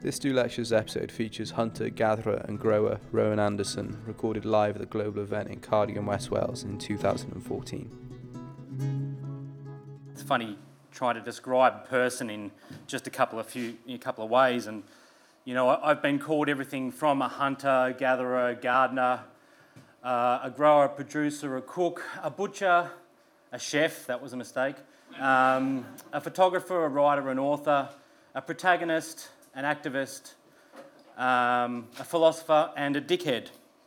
This Do Lectures episode features hunter, gatherer and grower Rowan Anderson, recorded live at the global event in Cardigan, West Wales in 2014. It's funny trying to describe a person in just a couple of ways, and I've been called everything from a hunter, gatherer, gardener, a grower, a producer, a cook, a butcher, a chef, that was a mistake, a photographer, a writer, an author, a protagonist, an activist, a philosopher and a dickhead.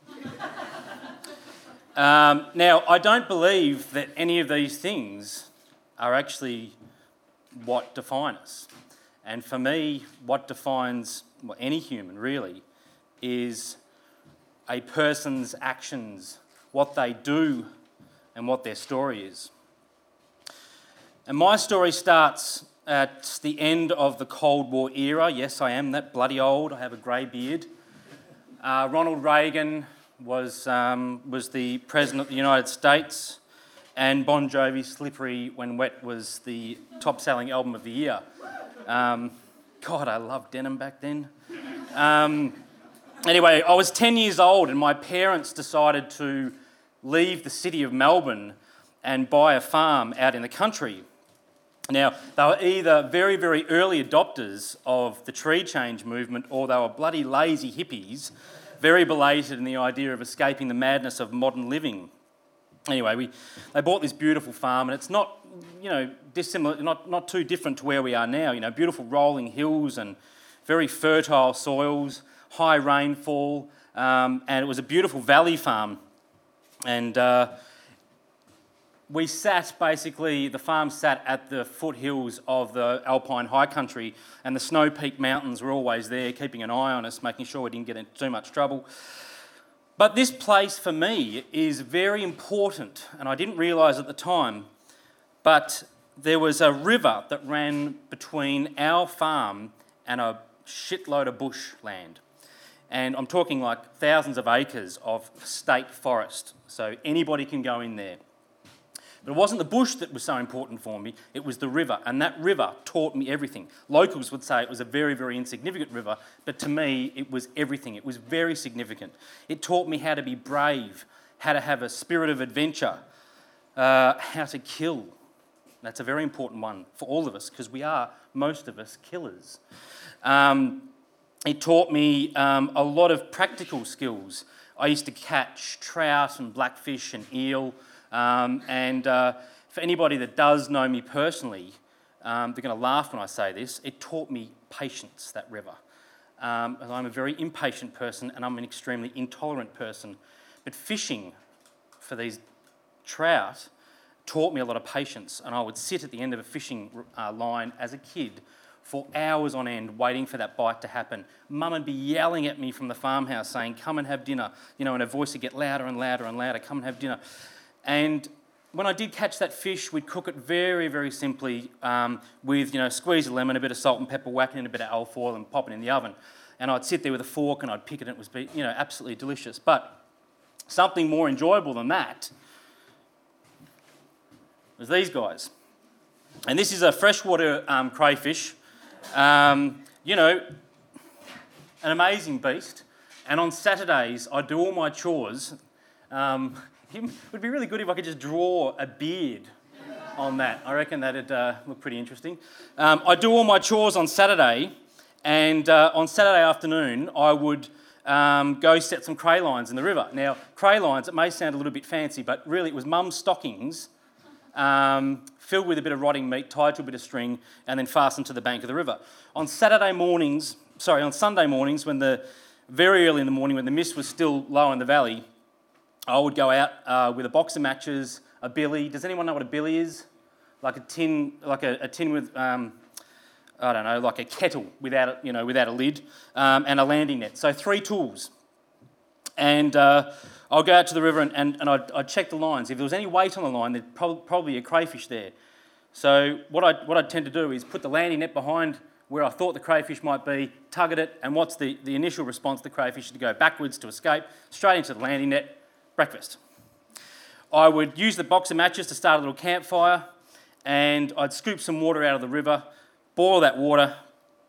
Now, I don't believe that any of these things are actually what define us. And for me, what defines any human really is a person's actions, what they do and what their story is. And my story starts at the end of the Cold War era. Yes, I am that bloody old. I have a grey beard. Ronald Reagan was the President of the United States, and Bon Jovi's Slippery When Wet was the top-selling album of the year. God, I loved denim back then. Anyway, I was 10 years old and my parents decided to leave the city of Melbourne and buy a farm out in the country. Now, they were either very, very early adopters of the tree change movement, or they were bloody lazy hippies, very belated in the idea of escaping the madness of modern living. Anyway, they bought this beautiful farm, and it's not, dissimilar, not too different to where we are now. Beautiful rolling hills and very fertile soils, high rainfall, and it was a beautiful valley farm. And the farm sat at the foothills of the Alpine high country, and the Snow Peak Mountains were always there, keeping an eye on us, making sure we didn't get into too much trouble. But this place for me is very important, and I didn't realise at the time, but there was a river that ran between our farm and a shitload of bush land. And I'm talking like thousands of acres of state forest, so anybody can go in there. But it wasn't the bush that was so important for me, it was the river, and that river taught me everything. Locals would say it was a very, very insignificant river, but to me it was everything. It was very significant. It taught me how to be brave, how to have a spirit of adventure, how to kill. That's a very important one for all of us, because we are, most of us, killers. It taught me a lot of practical skills. I used to catch trout and blackfish and eel. For anybody that does know me personally, they're going to laugh when I say this. It taught me patience, that river. I'm a very impatient person and I'm an extremely intolerant person. But fishing for these trout taught me a lot of patience, and I would sit at the end of a fishing line as a kid for hours on end waiting for that bite to happen. Mum would be yelling at me from the farmhouse saying, "Come and have dinner," and her voice would get louder and louder and louder, "Come and have dinner." And when I did catch that fish, we'd cook it very, very simply with, squeeze a lemon, a bit of salt and pepper, whack in a bit of alfoil and pop it in the oven. And I'd sit there with a fork and I'd pick it and it was, absolutely delicious. But something more enjoyable than that was these guys. And this is a freshwater crayfish, an amazing beast. And on Saturdays, I do all my chores. It would be really good if I could just draw a beard on that. I reckon that'd look pretty interesting. I do all my chores on Saturday, and on Saturday afternoon I would go set some craylines in the river. Now, craylines, it may sound a little bit fancy, but really it was mum's stockings filled with a bit of rotting meat, tied to a bit of string, and then fastened to the bank of the river. On Sunday mornings, very early in the morning when the mist was still low in the valley, I would go out with a box of matches, a billy. Does anyone know what a billy is? Like a tin with, like a kettle without a lid, and a landing net. So 3 tools. And I'll go out to the river and I'd check the lines. If there was any weight on the line, there'd probably be a crayfish there. So what I'd tend to do is put the landing net behind where I thought the crayfish might be, tug at it, and what's the initial response? The crayfish is to go backwards to escape, straight into the landing net. Breakfast. I would use the box of matches to start a little campfire, and I'd scoop some water out of the river, boil that water,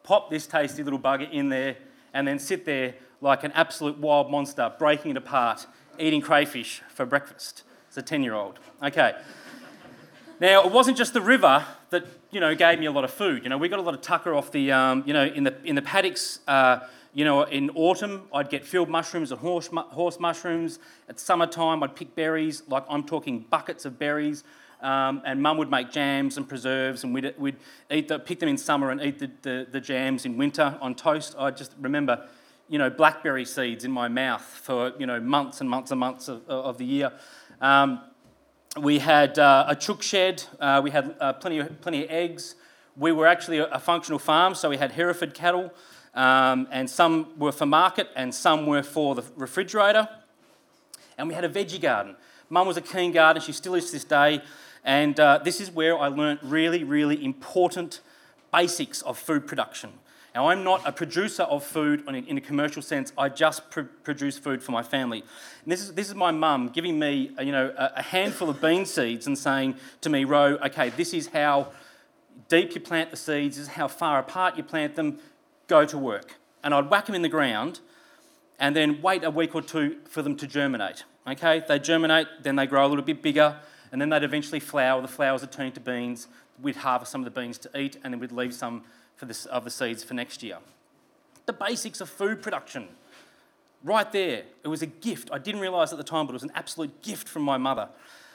pop this tasty little bugger in there, and then sit there like an absolute wild monster, breaking it apart, eating crayfish for breakfast. As a 10-year-old. Okay. Now, it wasn't just the river that, gave me a lot of food. We got a lot of tucker off the, in the paddocks. In autumn, I'd get field mushrooms and horse mushrooms. At summertime, I'd pick berries, like I'm talking buckets of berries. And Mum would make jams and preserves, and we'd pick them in summer and eat the jams in winter on toast. I just remember, blackberry seeds in my mouth for, months and months and months of the year. We had a chook shed. We had plenty of eggs. We were actually a functional farm, so we had Hereford cattle, and some were for market and some were for the refrigerator. And we had a veggie garden. Mum was a keen gardener. She still is to this day. And this is where I learnt really, really important basics of food production. Now, I'm not a producer of food in a commercial sense. I just produce food for my family. And this is my mum giving me, a handful of bean seeds and saying to me, Ro, okay, this is how deep you plant the seeds. This is how far apart you plant them. Go to work. And I'd whack them in the ground and then wait a week or two for them to germinate. Okay, they germinate, then they grow a little bit bigger, and then they'd eventually flower. The flowers would turn into beans. We'd harvest some of the beans to eat, and then we'd leave some of the seeds for next year. The basics of food production, right there. It was a gift. I didn't realise at the time, but it was an absolute gift from my mother.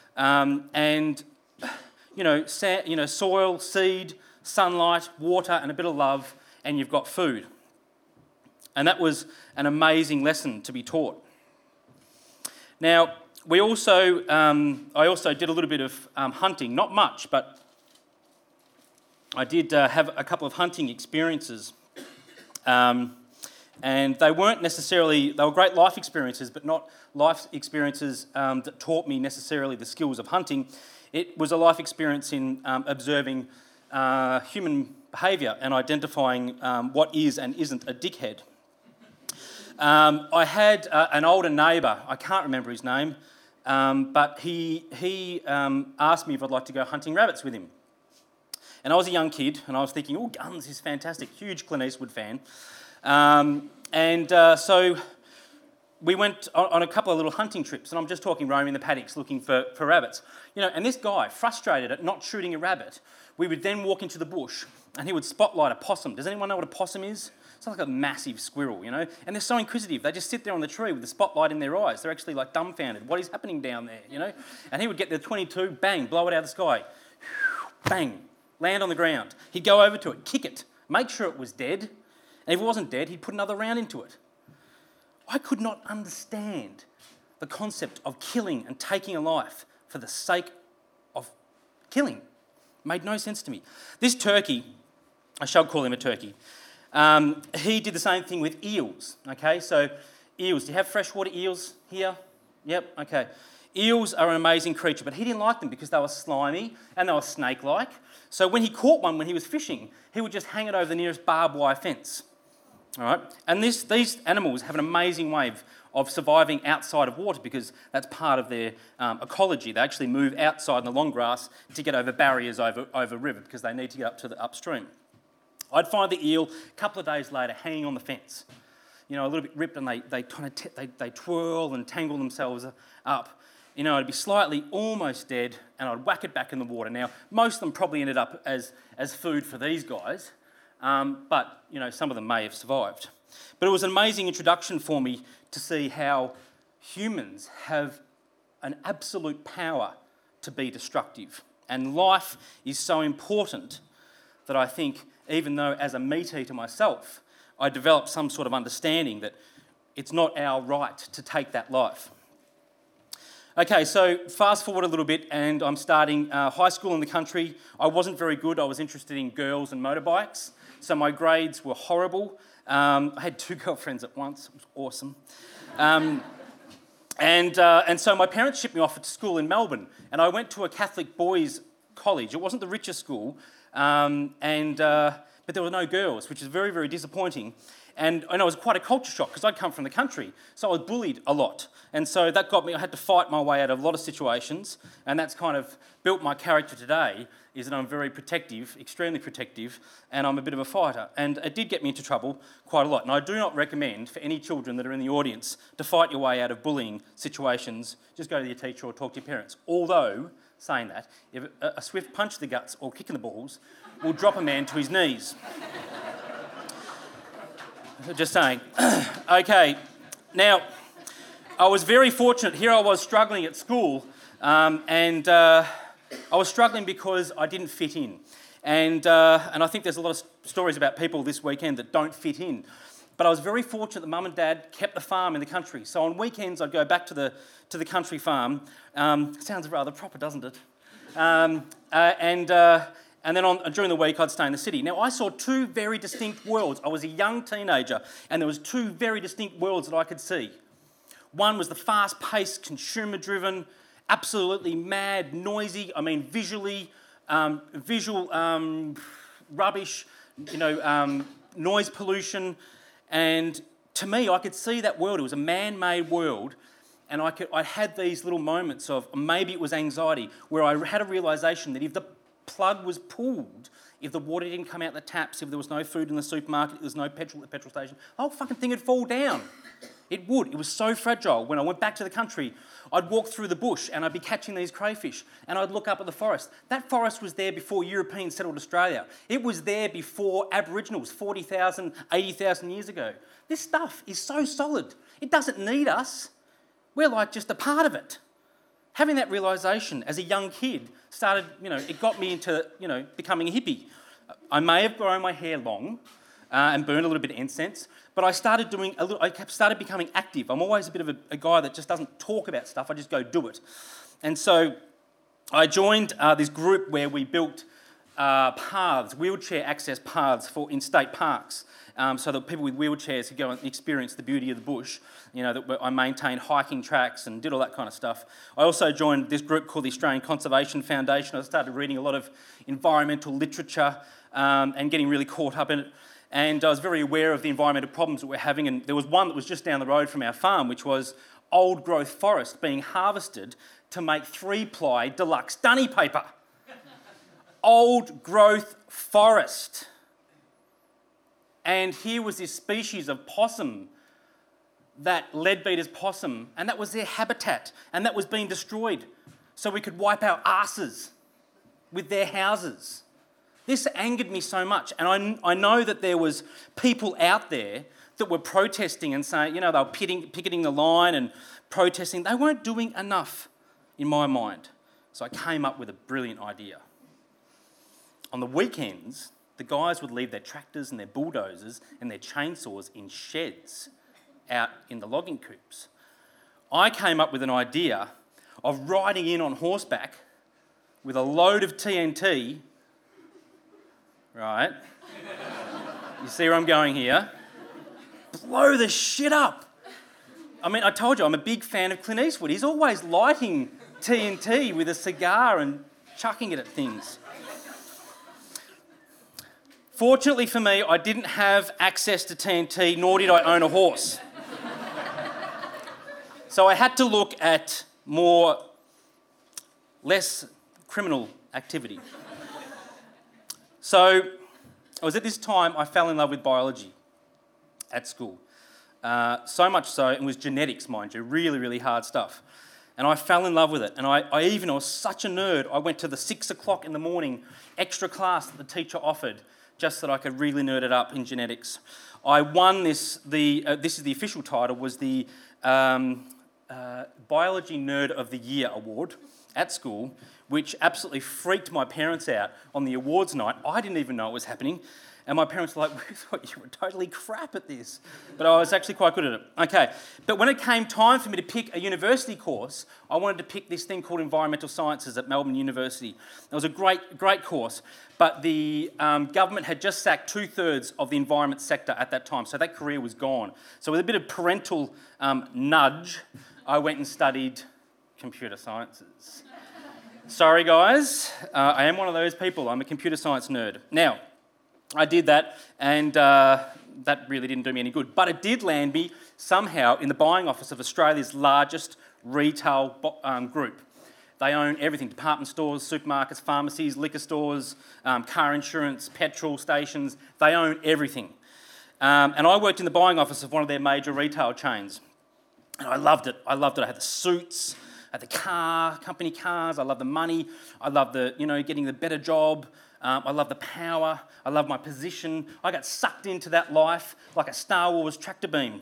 Soil, seed, sunlight, water, and a bit of love, and you've got food. And that was an amazing lesson to be taught. Now, I also did a little bit of hunting, not much, but I did have a couple of hunting experiences, and they weren't necessarily, they were great life experiences, but not life experiences that taught me necessarily the skills of hunting. It was a life experience in observing human behaviour and identifying what is and isn't a dickhead. I had an older neighbour, I can't remember his name, but he asked me if I'd like to go hunting rabbits with him. And I was a young kid, and I was thinking, oh, guns is fantastic, huge Clint Eastwood fan. So we went on a couple of little hunting trips, and I'm just talking roaming the paddocks looking for rabbits. And this guy, frustrated at not shooting a rabbit, we would then walk into the bush, and he would spotlight a possum. Does anyone know what a possum is? It's like a massive squirrel, and they're so inquisitive. They just sit there on the tree with the spotlight in their eyes. They're actually like dumbfounded. What is happening down there, And he would get the .22, bang, blow it out of the sky. Bang, land on the ground. He'd go over to it, kick it, make sure it was dead. And if it wasn't dead, he'd put another round into it. I could not understand the concept of killing and taking a life for the sake of killing. Made no sense to me. This turkey, I shall call him a turkey, he did the same thing with eels, okay? So eels, do you have freshwater eels here? Yep, okay. Eels are an amazing creature, but he didn't like them because they were slimy and they were snake-like. So when he caught one when he was fishing, he would just hang it over the nearest barbed wire fence, all right? And these animals have an amazing way of surviving outside of water because that's part of their ecology. They actually move outside in the long grass to get over barriers over river because they need to get up to the upstream. I'd find the eel a couple of days later hanging on the fence, a little bit ripped, and they twirl and tangle themselves up. It'd be slightly almost dead, and I'd whack it back in the water. Now, most of them probably ended up as food for these guys, but some of them may have survived. But it was an amazing introduction for me to see how humans have an absolute power to be destructive, and life is so important that I think, even though as a meat eater myself, I developed some sort of understanding that it's not our right to take that life. Okay, so fast forward a little bit, and I'm starting high school in the country. I wasn't very good. I was interested in girls and motorbikes, so my grades were horrible. I had 2 girlfriends at once. It was awesome. And so my parents shipped me off to school in Melbourne, and I went to a Catholic boys' college. It wasn't the richest school, but but there were no girls, which is very, very disappointing. And it was quite a culture shock because I'd come from the country, so I was bullied a lot. And so that got me, I had to fight my way out of a lot of situations, and that's kind of built my character today, is that I'm very protective, extremely protective, and I'm a bit of a fighter. And it did get me into trouble quite a lot. And I do not recommend for any children that are in the audience to fight your way out of bullying situations. Just go to your teacher or talk to your parents. Although, saying that, if a swift punch to the guts or kick in the balls will drop a man to his knees. Just saying. Okay, now, I was very fortunate. Here I was struggling at school, and I was struggling because I didn't fit in. And I think there's a lot of stories about people this weekend that don't fit in. But I was very fortunate that Mum and Dad kept the farm in the country. So on weekends, I'd go back to the country farm. Sounds rather proper, doesn't it? And then during the week, I'd stay in the city. Now, I saw two very distinct worlds. I was a young teenager, and there was two very distinct worlds that I could see. One was the fast-paced, consumer-driven, absolutely mad, noisy, visual rubbish, noise pollution. And to me, I could see that world. It was a man-made world. And I had these little moments of, maybe it was anxiety, where I had a realisation that if the plug was pulled, if the water didn't come out the taps, if there was no food in the supermarket, if there was no petrol at the petrol station, the whole fucking thing would fall down. It would. It was so fragile. When I went back to the country, I'd walk through the bush and I'd be catching these crayfish and I'd look up at the forest. That forest was there before Europeans settled Australia. It was there before Aboriginals, 40,000, 80,000 years ago. This stuff is so solid. It doesn't need us. We're like just a part of it. Having that realisation as a young kid started, it got me into, becoming a hippie. I may have grown my hair long and burned a little bit of incense, but I started becoming active. I'm always a bit of a guy that just doesn't talk about stuff, I just go do it. And so I joined this group where we built paths, wheelchair access paths in state parks, so that people with wheelchairs could go and experience the beauty of the bush. That I maintained hiking tracks and did all that kind of stuff. I also joined this group called the Australian Conservation Foundation. I started reading a lot of environmental literature and getting really caught up in it. And I was very aware of the environmental problems that we're having. And there was one that was just down the road from our farm, which was old growth forest being harvested to make 3-ply deluxe dunny paper. Old growth forest. And here was this species of possum, that leadbeater's possum, and that was their habitat, and that was being destroyed so we could wipe our asses with their houses. This angered me so much, and I know that there was people out there that were protesting and saying, they were picketing the line and protesting. They weren't doing enough in my mind. So I came up with a brilliant idea. On the weekends, the guys would leave their tractors and their bulldozers and their chainsaws in sheds out in the logging coops. I came up with an idea of riding in on horseback with a load of TNT, right? You see where I'm going here? Blow the shit up. I told you, I'm a big fan of Clint Eastwood. He's always lighting TNT with a cigar and chucking it at things. Fortunately for me, I didn't have access to TNT, nor did I own a horse. So I had to look at less criminal activity. So it was at this time I fell in love with biology at school. So much so, it was genetics, mind you, really, really hard stuff. And I fell in love with it. And I was such a nerd, I went to the 6 o'clock in the morning extra class that the teacher offered just so that I could really nerd it up in genetics. I won this is the official title, was the Biology Nerd of the Year award at school, which absolutely freaked my parents out on the awards night. I didn't even know it was happening. And my parents were like, we thought you were totally crap at this. But I was actually quite good at it. Okay, but when it came time for me to pick a university course, I wanted to pick this thing called Environmental Sciences at Melbourne University. It was a great course, but the government had just sacked 2/3 of the environment sector at that time, so that career was gone. So with a bit of parental nudge, I went and studied computer sciences. Sorry guys, I am one of those people. I'm a computer science nerd. Now, I did that, and that really didn't do me any good. But it did land me somehow in the buying office of Australia's largest retail group. They own everything: department stores, supermarkets, pharmacies, liquor stores, car insurance, petrol stations. They own everything. And I worked in the buying office of one of their major retail chains. And I loved it. I had the suits, I had the company cars. I loved the money. I loved getting the better job. I loved the power. I loved my position. I got sucked into that life like a Star Wars tractor beam.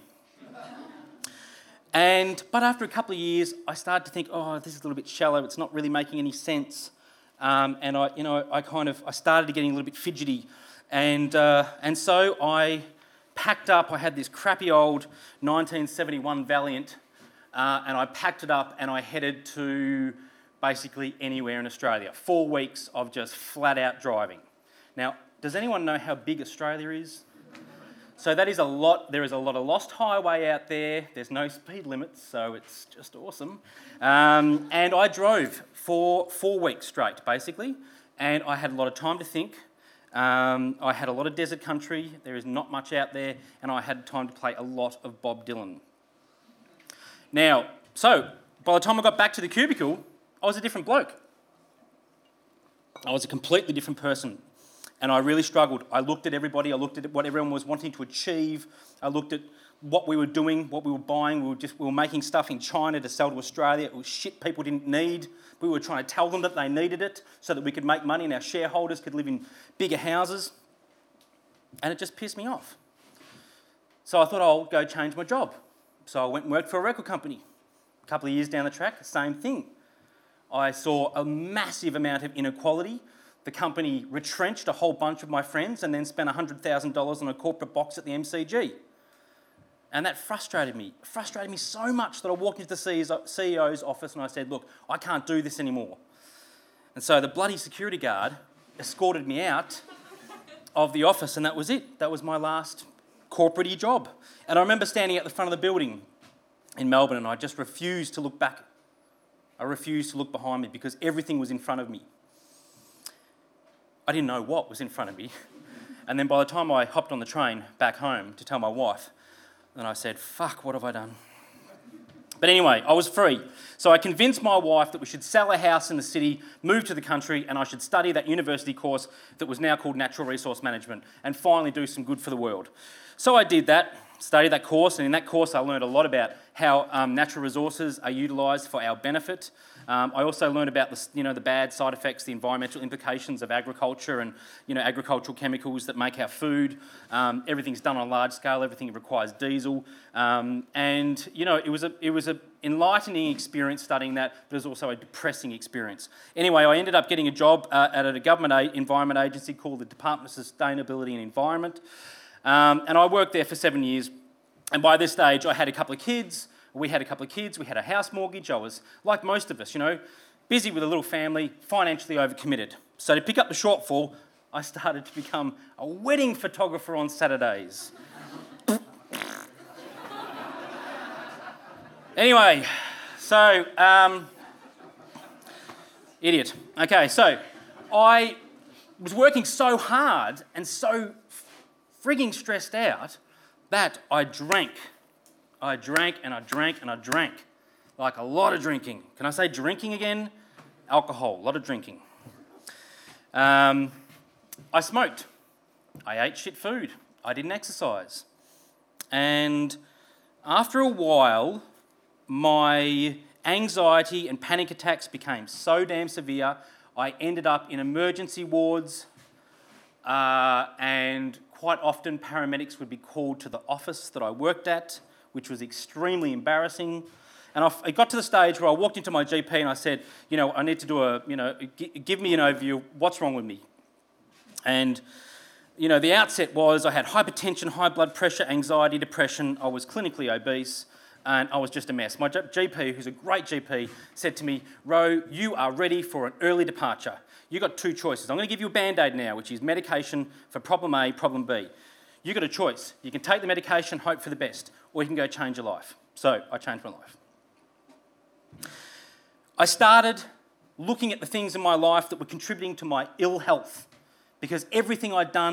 But after a couple of years, I started to think, oh, this is a little bit shallow. It's not really making any sense. And I started getting a little bit fidgety. And so I packed up. I had this crappy old 1971 Valiant, and I packed it up and I headed to basically anywhere in Australia. 4 weeks of just flat out driving. Now, does anyone know how big Australia is? So that is a lot. There is a lot of lost highway out there. There's no speed limits, so it's just awesome. And I drove for 4 weeks straight, basically, and I had a lot of time to think. I had a lot of desert country. There is not much out there, and I had time to play a lot of Bob Dylan. Now, so by the time I got back to the cubicle, I was a different bloke. I was a completely different person. And I really struggled. I looked at everybody. I looked at what everyone was wanting to achieve. I looked at what we were doing, what we were buying. We were making stuff in China to sell to Australia. It was shit people didn't need. We were trying to tell them that they needed it so that we could make money and our shareholders could live in bigger houses. And it just pissed me off. So I thought I'll go change my job. So I went and worked for a record company. A couple of years down the track, same thing. I saw a massive amount of inequality. The company retrenched a whole bunch of my friends and then spent $100,000 on a corporate box at the MCG. And that frustrated me. It frustrated me so much that I walked into the CEO's office and I said, look, I can't do this anymore. And so the bloody security guard escorted me out of the office, and that was it. That was my last corporate-y job. And I remember standing at the front of the building in Melbourne, and I just refused to look back. I refused to look behind me because everything was in front of me. I didn't know what was in front of me. And then by the time I hopped on the train back home to tell my wife, then I said, fuck, what have I done? But anyway, I was free. So I convinced my wife that we should sell a house in the city, move to the country, and I should study that university course that was now called Natural Resource Management and finally do some good for the world. So I did that, studied that course, and in that course I learned a lot about how natural resources are utilised for our benefit. I also learned about the bad side effects, the environmental implications of agriculture and agricultural chemicals that make our food. Everything's done on a large scale. Everything requires diesel, it was an enlightening experience studying that, but it was also a depressing experience. Anyway, I ended up getting a job at a government environment agency called the Department of Sustainability and Environment, and I worked there for 7 years. And by this stage, I had a couple of kids. We had a house mortgage. I was, like most of us, busy with a little family, financially overcommitted. So to pick up the shortfall, I started to become a wedding photographer on Saturdays. Anyway, so, idiot. Okay, so I was working so hard and so frigging stressed out that I drank. I drank and I drank and I drank. Like a lot of drinking. Can I say drinking again? Alcohol, a lot of drinking. I smoked. I ate shit food. I didn't exercise. And after a while, my anxiety and panic attacks became so damn severe, I ended up in emergency wards, and quite often paramedics would be called to the office that I worked at, which was extremely embarrassing. And it got to the stage where I walked into my GP and I said, I need to do give me an overview of what's wrong with me. And, the outset was I had hypertension, high blood pressure, anxiety, depression. I was clinically obese and I was just a mess. My GP, who's a great GP, said to me, Ro, you are ready for an early departure. You've got two choices. I'm going to give you a Band-Aid now, which is medication for problem A, problem B. You've got a choice. You can take the medication, hope for the best, or you can go change your life. So I changed my life. I started looking at the things in my life that were contributing to my ill health because everything I'd done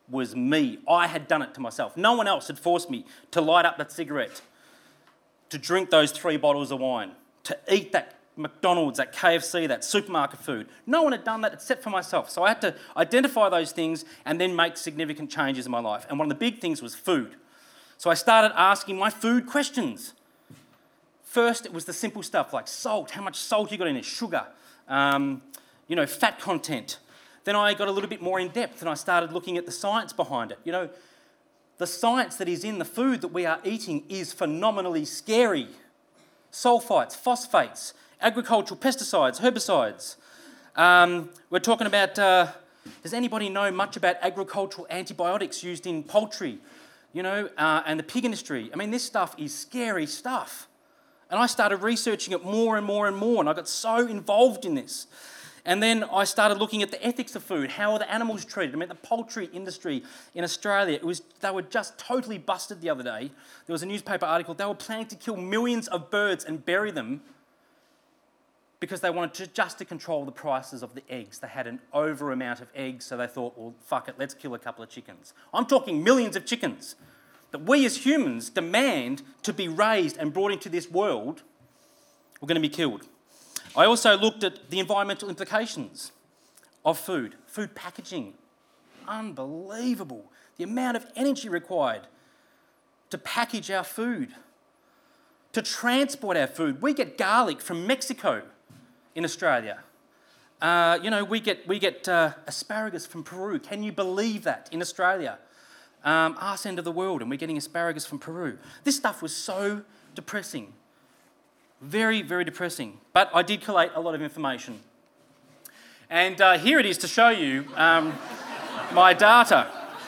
was me. I had done it to myself. No one else had forced me to light up that cigarette, to drink those 3 bottles of wine, to eat that McDonald's, that KFC, that supermarket food. No one had done that except for myself. So I had to identify those things and then make significant changes in my life. And one of the big things was food. So I started asking my food questions. First, it was the simple stuff like salt, how much salt you got in it, sugar, fat content. Then I got a little bit more in depth and I started looking at the science behind it. The science that is in the food that we are eating is phenomenally scary. Sulfites, phosphates, agricultural pesticides, herbicides. We're talking about, does anybody know much about agricultural antibiotics used in poultry, and the pig industry? I mean, this stuff is scary stuff. And I started researching it more and more and more, and I got so involved in this. And then I started looking at the ethics of food. How are the animals treated? I mean, the poultry industry in Australia, they were just totally busted the other day. There was a newspaper article. They were planning to kill millions of birds and bury them because they wanted to control the prices of the eggs. They had an over amount of eggs, so they thought, well, fuck it, let's kill a couple of chickens. I'm talking millions of chickens that we as humans demand to be raised and brought into this world. We're going to be killed. I also looked at the environmental implications of food packaging. Unbelievable. The amount of energy required to package our food, to transport our food. We get garlic from Mexico in Australia. We get asparagus from Peru. Can you believe that in Australia? Arse end of the world, and we're getting asparagus from Peru. This stuff was so depressing. Very, very depressing. But I did collate a lot of information. And here it is to show you my data.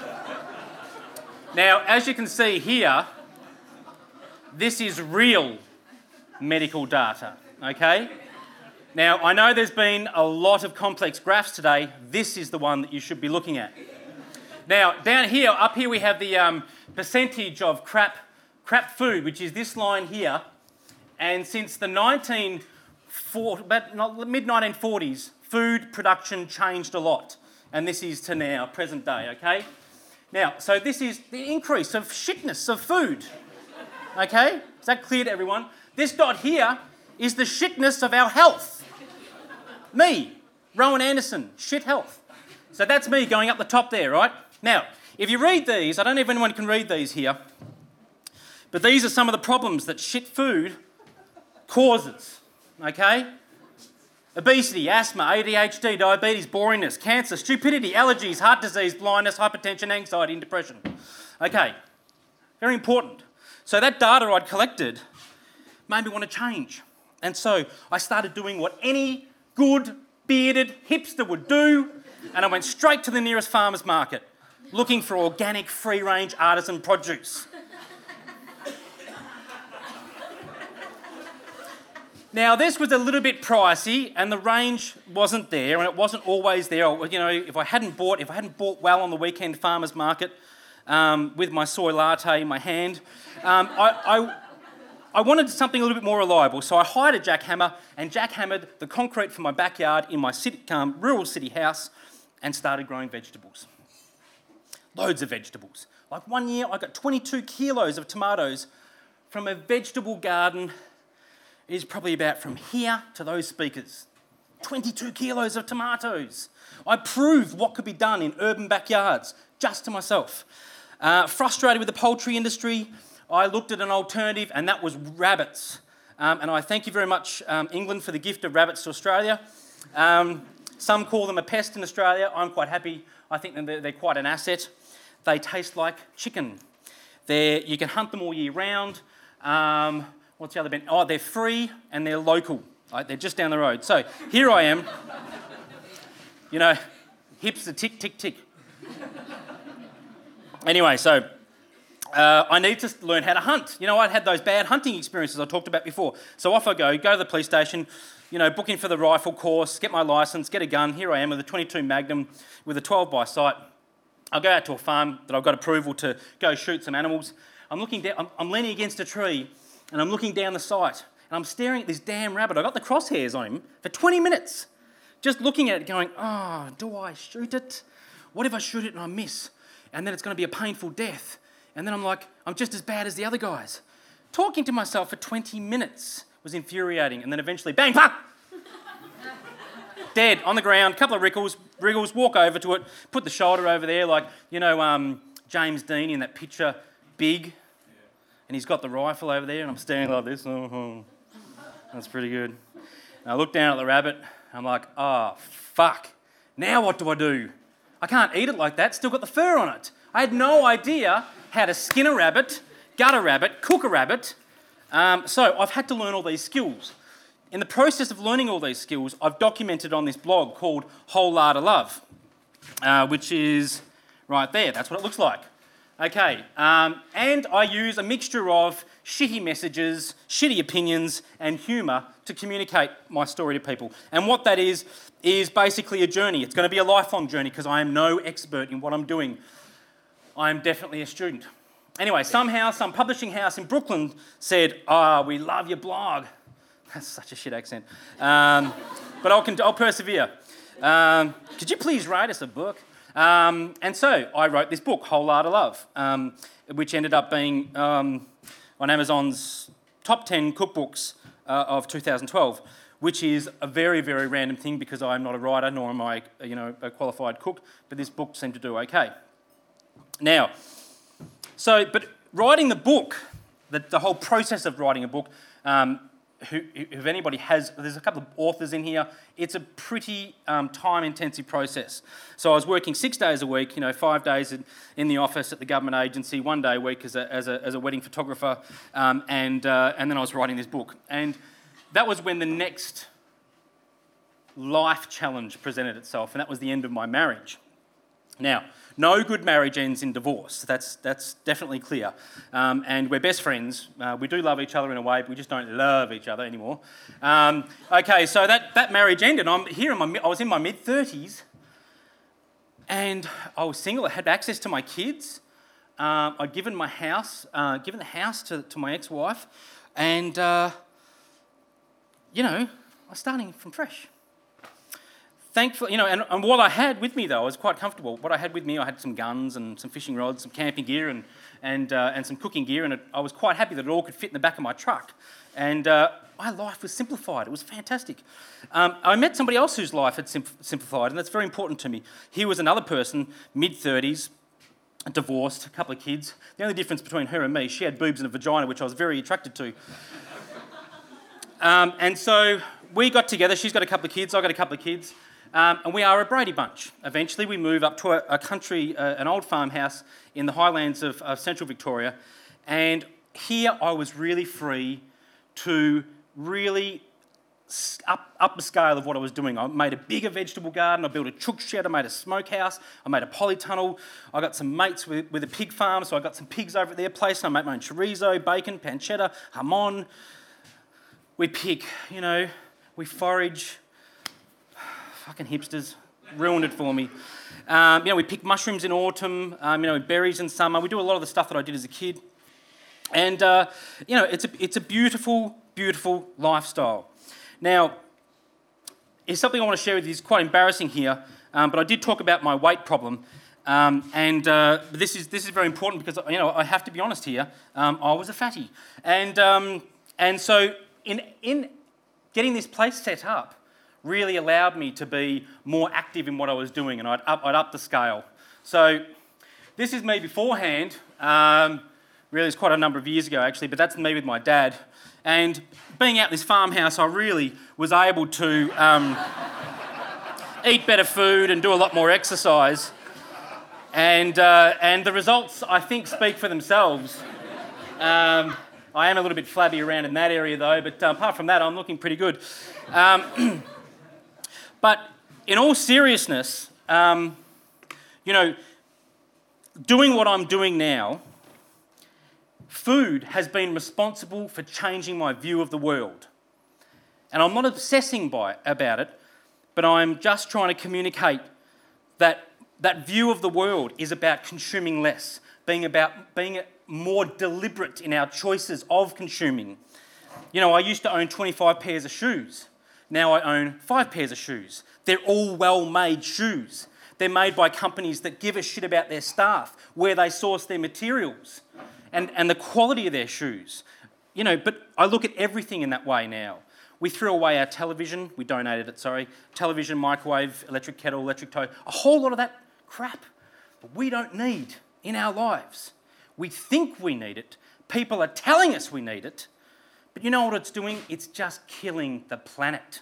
Now, as you can see here, this is real medical data, okay? Now, I know there's been a lot of complex graphs today. This is the one that you should be looking at. Now, up here we have the percentage of crap food, which is this line here. And since the mid-1940s, food production changed a lot. And this is to now, present day, okay? Now, so this is the increase of shitness of food, okay? Is that clear to everyone? This dot here is the shitness of our health. Me, Rowan Anderson, shit health. So that's me going up the top there, right? Now, if you read these, I don't know if anyone can read these here, but these are some of the problems that shit food causes, okay? Obesity, asthma, ADHD, diabetes, boringness, cancer, stupidity, allergies, heart disease, blindness, hypertension, anxiety and depression. Okay, very important. So that data I'd collected made me want to change. And so I started doing what any good bearded hipster would do, and I went straight to the nearest farmer's market looking for organic, free-range artisan produce. Now, this was a little bit pricey, and the range wasn't there, and it wasn't always there. If I hadn't bought well on the weekend farmer's market with my soy latte in my hand, I wanted something a little bit more reliable. So I hired a jackhammer and jackhammered the concrete from my backyard in my rural city house and started growing vegetables. Loads of vegetables. Like one year, I got 22 kilos of tomatoes from a vegetable garden. Is probably about from here to those speakers. 22 kilos of tomatoes. I proved what could be done in urban backyards, just to myself. Frustrated with the poultry industry, I looked at an alternative, and that was rabbits. And I thank you very much, England, for the gift of rabbits to Australia. Some call them a pest in Australia. I'm quite happy. I think they're quite an asset. They taste like chicken. You can hunt them all year round. What's the other bit? Oh, they're free and they're local. Right? They're just down the road. So here I am. Hips are tick, tick, tick. Anyway, so I need to learn how to hunt. I'd had those bad hunting experiences I talked about before. So off I go to the police station, book in for the rifle course, get my licence, get a gun. Here I am with a 22 Magnum with a 12 by sight. I'll go out to a farm that I've got approval to go shoot some animals. I'm looking down, I'm leaning against a tree, and I'm looking down the sight, and I'm staring at this damn rabbit. I got the crosshairs on him for 20 minutes, just looking at it going, do I shoot it? What if I shoot it and I miss? and then it's going to be a painful death. And then I'm like, I'm just as bad as the other guys. Talking to myself for 20 minutes was infuriating, and then eventually, bang, pop! Dead, on the ground, couple of wriggles, walk over to it, put the shoulder over there like, James Dean in that picture, Big, and he's got the rifle over there, and I'm standing like this. Oh, that's pretty good. And I look down at the rabbit, and I'm like, oh, fuck. Now what do I do? I can't eat it like that, still got the fur on it. I had no idea how to skin a rabbit, gut a rabbit, cook a rabbit. So I've had to learn all these skills. In the process of learning all these skills, I've documented on this blog called Whole Lotta Love, which is right there. That's what it looks like. Okay, and I use a mixture of shitty messages, shitty opinions, and humour to communicate my story to people. And what that is basically a journey. It's going to be a lifelong journey because I am no expert in what I'm doing. I am definitely a student. Anyway, somehow some publishing house in Brooklyn said, we love your blog. That's such a shit accent. But I'll persevere. Could you please write us a book? And so I wrote this book, Whole Lotta Love, which ended up being on Amazon's top 10 cookbooks of 2012, which is a very, very random thing because I'm not a writer, nor am I, a qualified cook, but this book seemed to do okay. Now, but writing the book, the whole process of writing a book, if anybody has, there's a couple of authors in here, it's a pretty time-intensive process. So I was working 6 days a week, 5 days in the office at the government agency, 1 day a week as a wedding photographer, and then I was writing this book. And that was when the next life challenge presented itself, and that was the end of my marriage. Now, no good marriage ends in divorce. That's definitely clear. And we're best friends. We do love each other in a way, but we just don't love each other anymore. Okay, so that marriage ended. I was in my mid-30s, and I was single. I had access to my kids. I'd given the house to my ex-wife, and I was starting from fresh. Thankfully, and what I had with me, though, I was quite comfortable. What I had with me, I had some guns and some fishing rods, some camping gear and some cooking gear, and I was quite happy that it all could fit in the back of my truck. And my life was simplified. It was fantastic. I met somebody else whose life had simplified, and that's very important to me. He was another person, mid-30s, divorced, a couple of kids. The only difference between her and me, she had boobs and a vagina, which I was very attracted to. And so we got together. She's got a couple of kids, I got a couple of kids. And we are a Brady bunch. Eventually we move up to a country, an old farmhouse in the highlands of central Victoria. And here I was really free to really up the scale of what I was doing. I made a bigger vegetable garden, I built a chook shed, I made a smokehouse, I made a polytunnel. I got some mates with a pig farm, so I got some pigs over at their place. I make my own chorizo, bacon, pancetta, jamon. We pick, we forage. Fucking hipsters, ruined it for me. We pick mushrooms in autumn, berries in summer. We do a lot of the stuff that I did as a kid. And, it's a beautiful, beautiful lifestyle. Now, here's something I want to share with you. It's quite embarrassing here, but I did talk about my weight problem. This is very important because, I have to be honest here. I was a fatty. And so in getting this place set up, really allowed me to be more active in what I was doing, and I'd up the scale. So this is me beforehand. Really, it's quite a number of years ago, actually, but that's me with my dad. And being out in this farmhouse, I really was able to eat better food and do a lot more exercise. And the results, I think, speak for themselves. I am a little bit flabby around in that area, though, but apart from that, I'm looking pretty good. But in all seriousness, doing what I'm doing now, food has been responsible for changing my view of the world. And I'm not obsessing about it, but I'm just trying to communicate that view of the world is about consuming less, being more deliberate in our choices of consuming. I used to own 25 pairs of shoes. Now I own 5 pairs of shoes. They're all well-made shoes. They're made by companies that give a shit about their staff, where they source their materials, and the quality of their shoes. You know, but I look at everything in that way now. We threw away our television, we donated it, sorry, television, microwave, electric kettle, electric toe, a whole lot of that crap that we don't need in our lives. We think we need it, people are telling us we need it, but you know what it's doing? It's just killing the planet.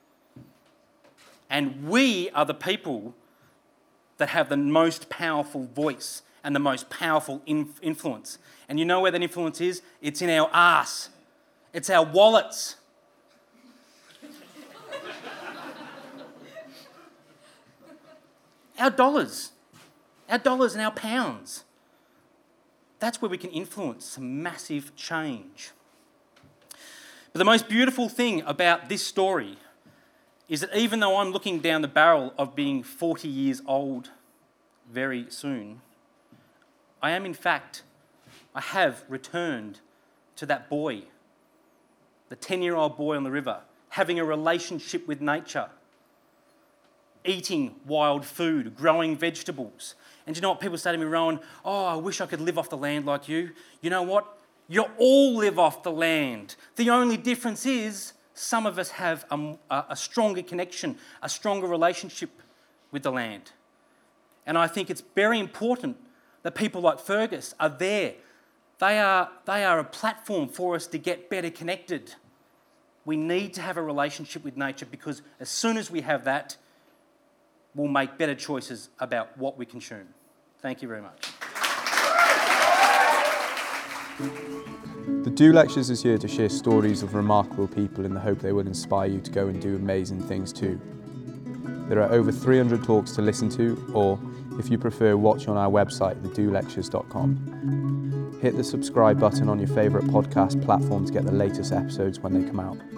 And we are the people that have the most powerful voice and the most powerful influence. And you know where that influence is? It's in our arse. It's our wallets. Our dollars and our pounds. That's where we can influence some massive change. But the most beautiful thing about this story is that even though I'm looking down the barrel of being 40 years old very soon, I have returned to that boy, the 10-year-old boy on the river, having a relationship with nature, eating wild food, growing vegetables. And you know what people say to me, Rowan? Oh, I wish I could live off the land like you. You know what? You all live off the land. The only difference is some of us have a stronger connection, a stronger relationship with the land. And I think it's very important that people like Fergus are there. They are a platform for us to get better connected. We need to have a relationship with nature, because as soon as we have that, we'll make better choices about what we consume. Thank you very much. The Do Lectures is here to share stories of remarkable people in the hope they will inspire you to go and do amazing things too. There are over 300 talks to listen to, or if you prefer, watch on our website, thedolectures.com. Hit the subscribe button on your favourite podcast platform to get the latest episodes when they come out.